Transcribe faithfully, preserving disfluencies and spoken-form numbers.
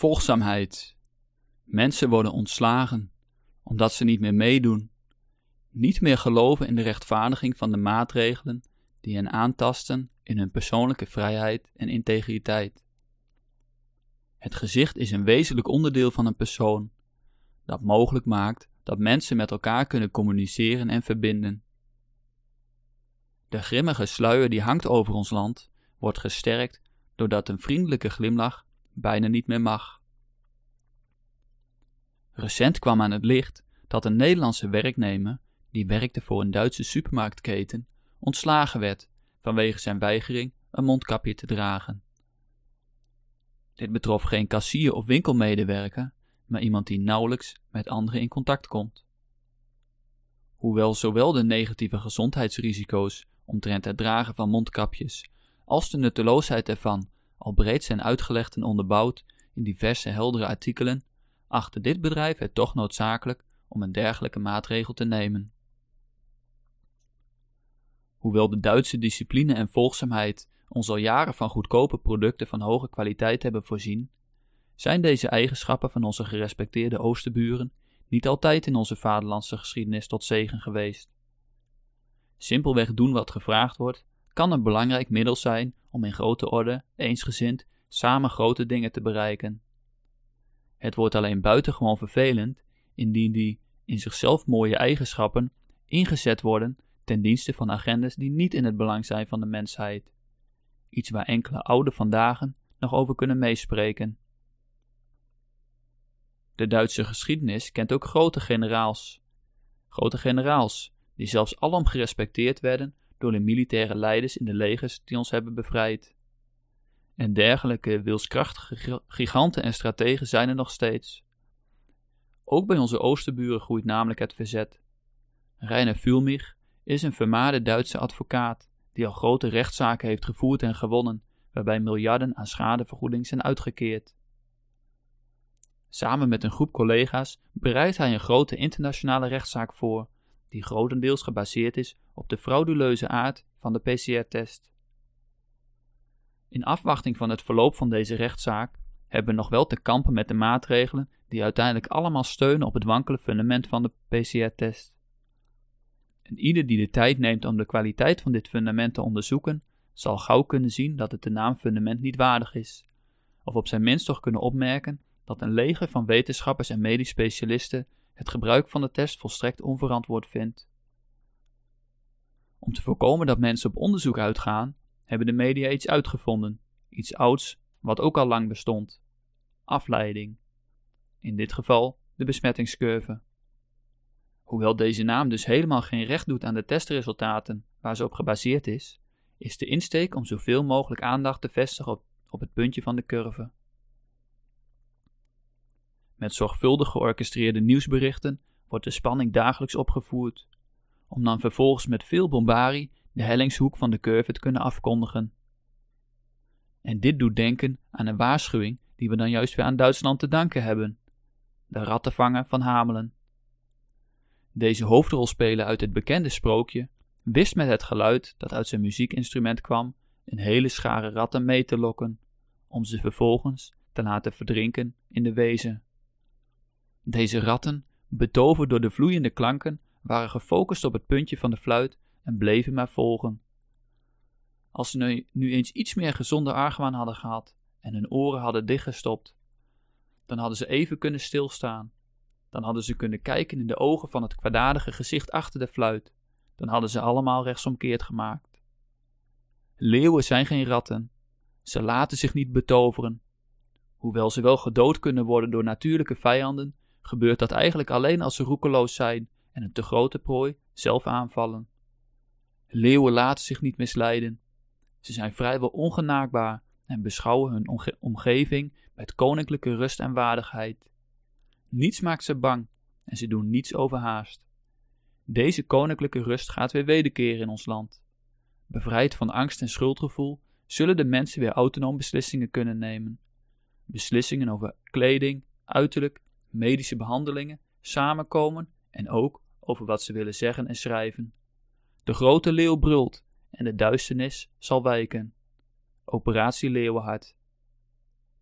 Volgzaamheid. Mensen worden ontslagen, omdat ze niet meer meedoen, niet meer geloven in de rechtvaardiging van de maatregelen die hen aantasten in hun persoonlijke vrijheid en integriteit. Het gezicht is een wezenlijk onderdeel van een persoon, dat mogelijk maakt dat mensen met elkaar kunnen communiceren en verbinden. De grimmige sluier die hangt over ons land, wordt gesterkt doordat een vriendelijke glimlach bijna niet meer mag. Recent kwam aan het licht dat een Nederlandse werknemer, die werkte voor een Duitse supermarktketen, ontslagen werd vanwege zijn weigering een mondkapje te dragen. Dit betrof geen kassier of winkelmedewerker, maar iemand die nauwelijks met anderen in contact komt. Hoewel zowel de negatieve gezondheidsrisico's omtrent het dragen van mondkapjes als de nutteloosheid ervan al breed zijn uitgelegd en onderbouwd in diverse heldere artikelen, achtte dit bedrijf het toch noodzakelijk om een dergelijke maatregel te nemen. Hoewel de Duitse discipline en volgzaamheid ons al jaren van goedkope producten van hoge kwaliteit hebben voorzien, zijn deze eigenschappen van onze gerespecteerde oosterburen niet altijd in onze vaderlandse geschiedenis tot zegen geweest. Simpelweg doen wat gevraagd wordt, kan een belangrijk middel zijn om in grote orde, eensgezind, samen grote dingen te bereiken. Het wordt alleen buitengewoon vervelend indien die in zichzelf mooie eigenschappen ingezet worden ten dienste van agendas die niet in het belang zijn van de mensheid. Iets waar enkele oude vandaag nog over kunnen meespreken. De Duitse geschiedenis kent ook grote generaals. Grote generaals, die zelfs alom gerespecteerd werden door de militaire leiders in de legers die ons hebben bevrijd. En dergelijke wilskrachtige giganten en strategen zijn er nog steeds. Ook bij onze oosterburen groeit namelijk het verzet. Reiner Füllmich is een vermaarde Duitse advocaat die al grote rechtszaken heeft gevoerd en gewonnen, waarbij miljarden aan schadevergoeding zijn uitgekeerd. Samen met een groep collega's bereidt hij een grote internationale rechtszaak voor, die grotendeels gebaseerd is op de frauduleuze aard van de P C R-test. In afwachting van het verloop van deze rechtszaak hebben we nog wel te kampen met de maatregelen die uiteindelijk allemaal steunen op het wankele fundament van de P C R-test. En ieder die de tijd neemt om de kwaliteit van dit fundament te onderzoeken, zal gauw kunnen zien dat het de naam fundament niet waardig is, of op zijn minst toch kunnen opmerken dat een leger van wetenschappers en medisch specialisten het gebruik van de test volstrekt onverantwoord vindt. Om te voorkomen dat mensen op onderzoek uitgaan, hebben de media iets uitgevonden, iets ouds wat ook al lang bestond: afleiding. In dit geval de besmettingscurve. Hoewel deze naam dus helemaal geen recht doet aan de testresultaten waar ze op gebaseerd is, is de insteek om zoveel mogelijk aandacht te vestigen op, op het puntje van de curve. Met zorgvuldig georchestreerde nieuwsberichten wordt de spanning dagelijks opgevoerd, om dan vervolgens met veel bombarie de hellingshoek van de curve te kunnen afkondigen. En dit doet denken aan een waarschuwing die we dan juist weer aan Duitsland te danken hebben: de rattenvanger van Hamelen. Deze hoofdrolspeler uit het bekende sprookje wist met het geluid dat uit zijn muziekinstrument kwam een hele schare ratten mee te lokken, om ze vervolgens te laten verdrinken in de wezen. Deze ratten, betoverd door de vloeiende klanken, waren gefocust op het puntje van de fluit en bleven maar volgen. Als ze nu, nu eens iets meer gezonde argwaan hadden gehad en hun oren hadden dichtgestopt, dan hadden ze even kunnen stilstaan. Dan hadden ze kunnen kijken in de ogen van het kwaadaardige gezicht achter de fluit. Dan hadden ze allemaal rechtsomkeerd gemaakt. Leeuwen zijn geen ratten. Ze laten zich niet betoveren. Hoewel ze wel gedood kunnen worden door natuurlijke vijanden, gebeurt dat eigenlijk alleen als ze roekeloos zijn en een te grote prooi zelf aanvallen. Leeuwen laten zich niet misleiden. Ze zijn vrijwel ongenaakbaar en beschouwen hun omge- omgeving met koninklijke rust en waardigheid. Niets maakt ze bang en ze doen niets overhaast. Deze koninklijke rust gaat weer wederkeren in ons land. Bevrijd van angst en schuldgevoel zullen de mensen weer autonoom beslissingen kunnen nemen. Beslissingen over kleding, uiterlijk, medische behandelingen, samenkomen en ook over wat ze willen zeggen en schrijven. De grote leeuw brult en de duisternis zal wijken. Operatie Leeuwenhart.